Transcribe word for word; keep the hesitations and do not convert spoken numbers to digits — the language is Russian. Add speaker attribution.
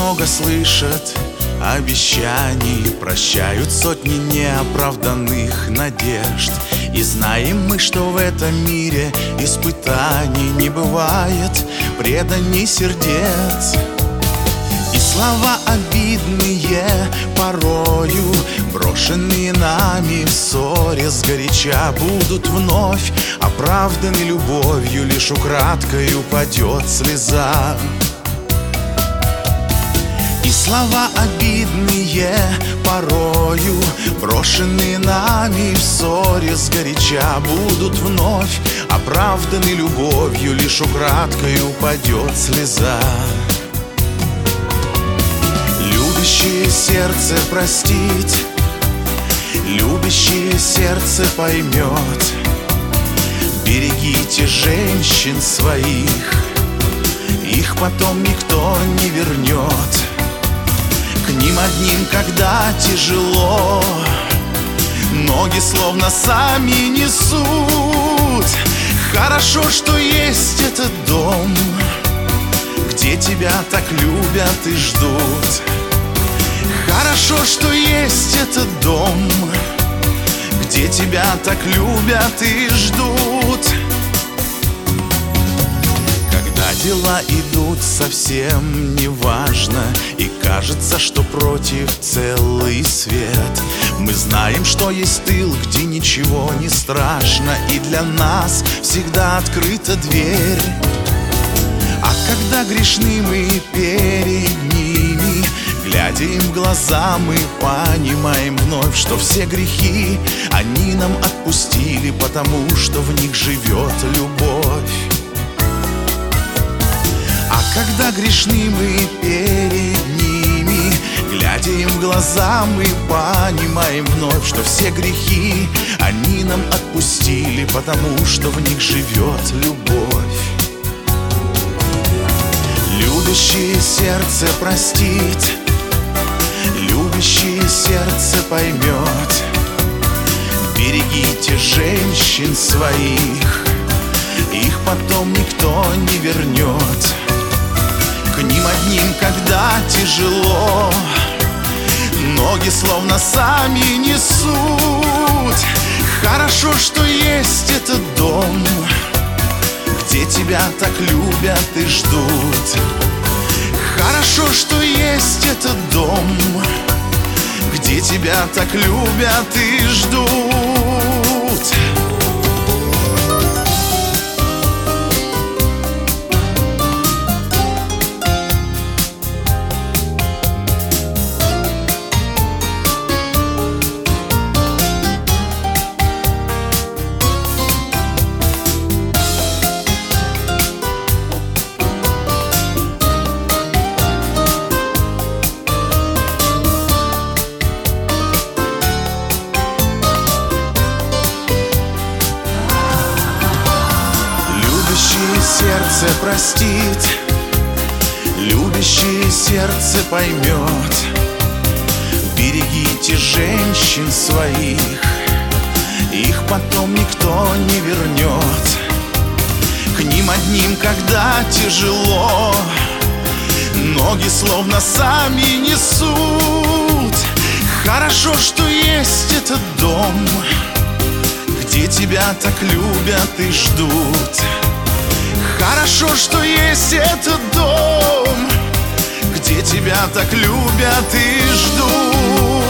Speaker 1: много слышат обещаний, прощают сотни неоправданных надежд. И знаем мы, что в этом мире испытаний не бывает преданий сердец. И слова обидные порою, брошенные нами в ссоре сгоряча, будут вновь оправданы любовью, лишь украдкой упадет слеза. И слова обидные порою, брошенные нами в ссоре сгоряча, будут вновь оправданы любовью, лишь украдкой упадет слеза. Любящее сердце простит, любящее сердце поймет. Берегите женщин своих, их потом никто не вернет. К ним одним, когда тяжело, ноги словно сами несут. Хорошо, что есть этот дом, где тебя так любят и ждут. Хорошо, что есть этот дом, где тебя так любят и ждут. Когда дела идут совсем неважно, и кажется, что против целый свет, мы знаем, что есть тыл, где ничего не страшно, и для нас всегда открыта дверь. А когда грешны мы перед ними, глядя им в глаза, мы понимаем вновь, что все грехи они нам отпустили, потому что в них живет любовь. А когда грешны мы перед ними, глядя им в глаза, мы понимаем вновь, что все грехи они нам отпустили, потому что в них живет любовь. Любящее сердце простит, любящее сердце поймет. Берегите женщин своих, их потом никто не вернет. К ним одним, когда тяжело, ноги словно сами несут. Хорошо, что есть этот дом, где тебя так любят и ждут. Хорошо, что есть этот дом, где тебя так любят и ждут. Любящее сердце простит, любящее сердце поймет. Берегите женщин своих, их потом никто не вернет. К ним одним, когда тяжело, ноги словно сами несут. Хорошо, что есть этот дом, где тебя так любят и ждут. Хорошо, что есть этот дом, где тебя так любят и ждут.